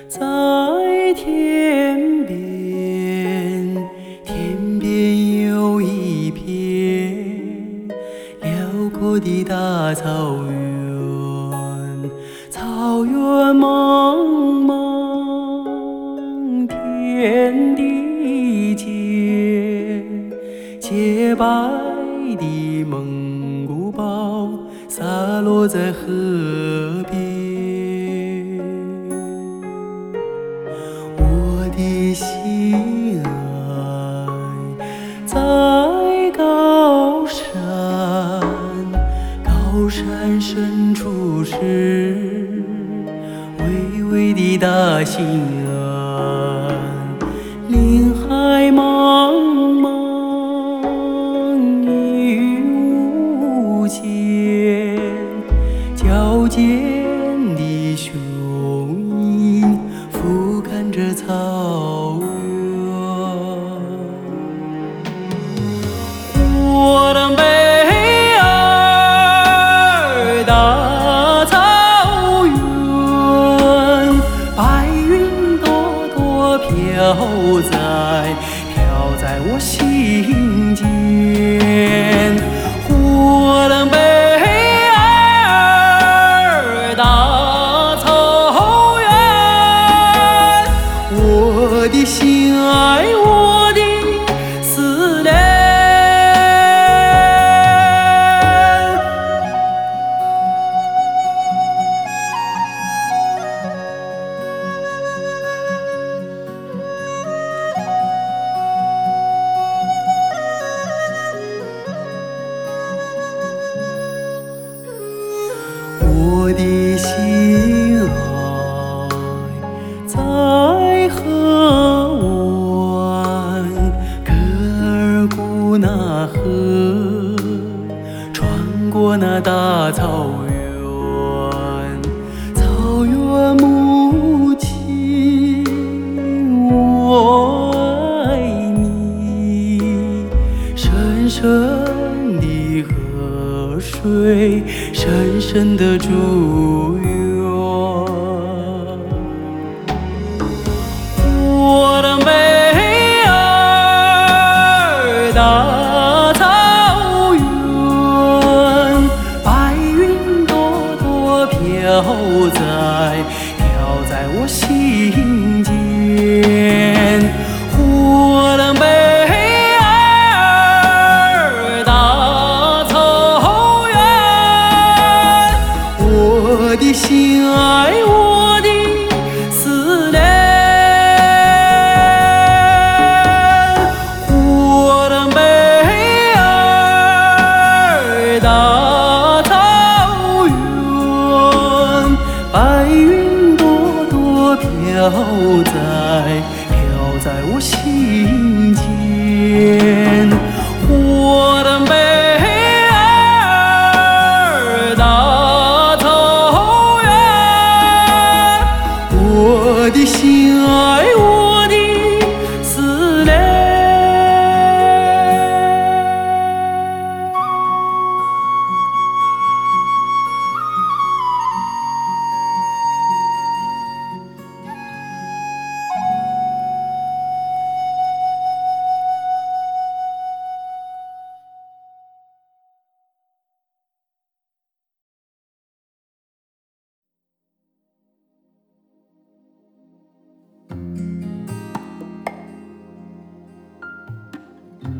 在天边，天边有一片辽阔的大草原，草原茫茫，天地间，洁白的蒙古包洒落在河边。我的心爱在高山，高山深处是巍巍的大兴安，林海茫茫，云无间，矫健的雄鹰俯瞰着草原。我的美儿大草原，白云朵朵飘在我心间。我的美儿大草原，我的心爱，我的思念。我的心爱在河湾，格尔古纳河，穿过那大草原。草原母亲，我爱你，深深的河水，深深的祝愿。我的美儿大草原，白云朵朵飘在我心间。我的美儿大草原，我的心爱，我的思念。我的美儿大草原，白云朵朵飘在我心间。我的美儿大草原，我的心爱。